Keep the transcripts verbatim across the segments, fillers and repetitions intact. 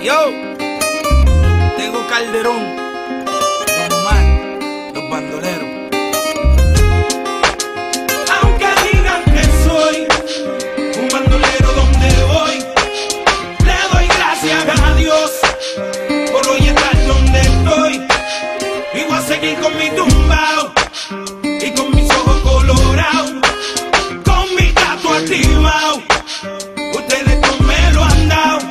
Yo, Tego Calderón, Don Omar, los bandoleros. Aunque digan que soy un bandolero donde voy, le doy gracias a Dios por hoy estar donde estoy. Y voy a seguir con mi tumbao y con mis ojos colorados, con mi gato activado. Ustedes no me lo han dado.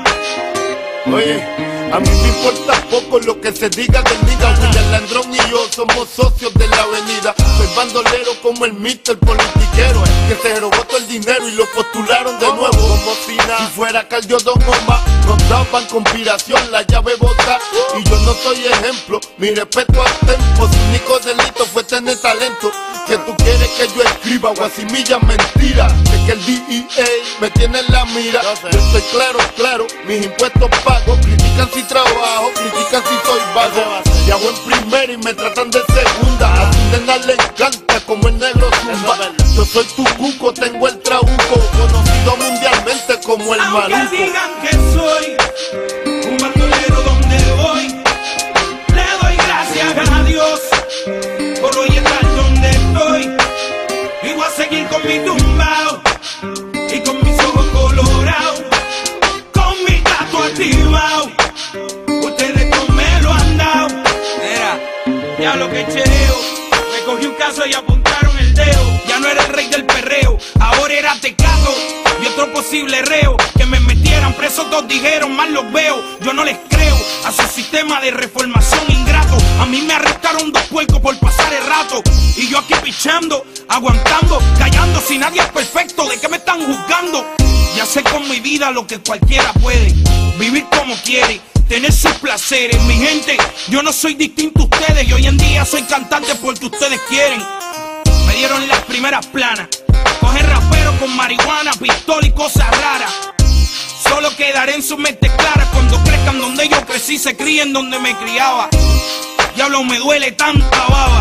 Oye, a mí me importa poco lo que se diga del diga. William Landrón y yo somos socios de la avenida. Soy bandolero como el mister politiquero, que se robó todo el dinero y lo postularon de nuevo. Como si nada, si fuera Caldio Don Omar, nos daban conspiración, la llave bota. Y yo no soy ejemplo, mi respeto al tempo. Su único delito fue tener talento. Que tú quieres que yo escriba guasimilla mentira, es que el D E A me tiene en la mira. Yo estoy claro, claro, mis impuestos pago. Critican si trabajo, critican si soy vago. Y hago en primera y me tratan de segunda. A tu nena le encanta como el negro zumba. Yo soy tu cuco, tengo el trabuco, conocido mundialmente como el Aunque maluco. digan que soy un bandolero donde voy, le doy gracias a Dios por hoy estar donde estoy. Y voy a seguir con mi tumbao y con mis ojos colorados, con mi gato activado. Ustedes no me lo han dado. Mira, Ya lo que chereo, me cogí un caso y apuntaron el dedo. Ya no era el rey del perreo, ahora era Tecato y otro posible reo. Que me metieran preso, todos dijeron, mal los veo. Yo no les creo a su sistema de reformación ingrato. A mí me arrestaron dos puercos por pasar el rato, y yo aquí pichando, aguantando, callando. Si nadie es perfecto, ¿de qué me están juzgando? Ya sé con mi vida lo que cualquiera puede, vivir como quiere, tener sus placeres. Mi gente, yo no soy distinto a ustedes, y hoy en día soy cantante porque ustedes quieren. Me dieron las primeras planas, coger rapero con marihuana, pistola y cosas raras. Solo quedaré en sus mentes claras cuando crezcan donde yo crecí, se críen donde me criaba. Diablo, me duele tanta baba,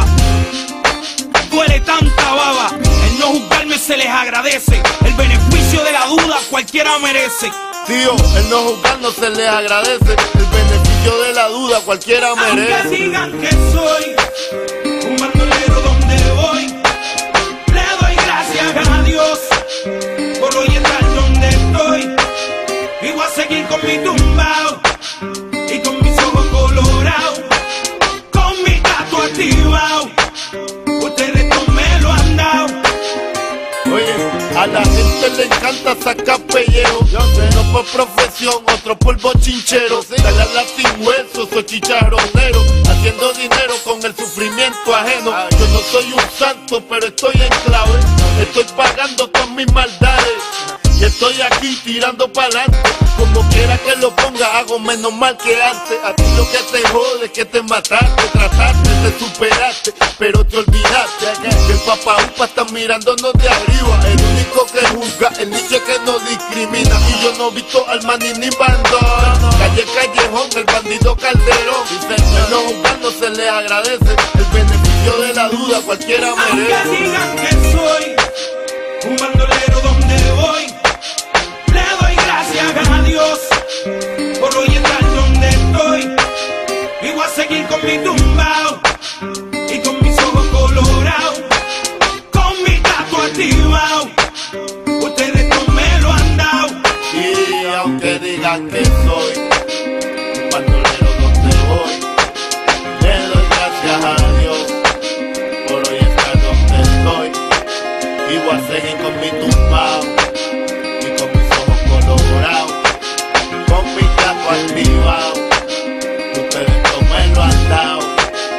duele tanta baba. El no juzgarme se les agradece, el beneficio de la duda cualquiera merece. Tío, el no juzgar no se les agradece, el beneficio de la duda cualquiera Aunque merece. digan que soy un bandolero donde voy, le doy gracias a Dios por hoy estar donde estoy. Y voy a seguir con mi tumbao y con mis ojos colorados, con mi gato activado. Ustedes no me lo han dado. Oye, a la gente le encanta sacar pellejo. Uno por profesión, otro por bochinchero. Dale a la sin hueso, soy chicharronero, haciendo dinero con el sufrimiento ajeno. Yo no soy un santo, pero estoy en clave. Estoy pagando todas mis maldades y estoy aquí tirando para adelante. Como quiera que lo ponga, hago menos mal que antes. A ti lo que te jode es que te mataste, trataste, te superaste, pero te olvidaste que el papá upa está mirándonos de arriba. El único que juzga, el nicho que no discrimina. Y yo no he visto al maní ni bandón. Calle Callejón, el bandido Calderón. El no juzgando se le agradece, el beneficio de la duda cualquiera merece. Aunque digan que soy un bandolero donde voy, le doy gracias a Dios por hoy estar donde estoy. Y voy a seguir con mi tumbao y con mis ojos colorados, con mi gato activado. Ustedes no me lo han dado. Y aunque digan que soy un bandolero donde voy, le doy gracias a Dios por hoy estar donde estoy. Y voy a seguir con mi tumbao y con mis ojos colorados, con mi gato activado. Ustedes no me lo han dado.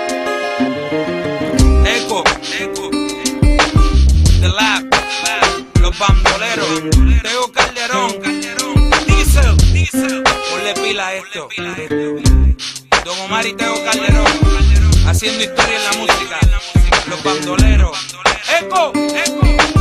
Eco, Eco, The Lab, los bandoleros, Tego Calderón, Diesel, Diesel, ponle pila a esto. Don Omar y Tego Calderón, haciendo historia en la música, los bandoleros. Eco, Eco.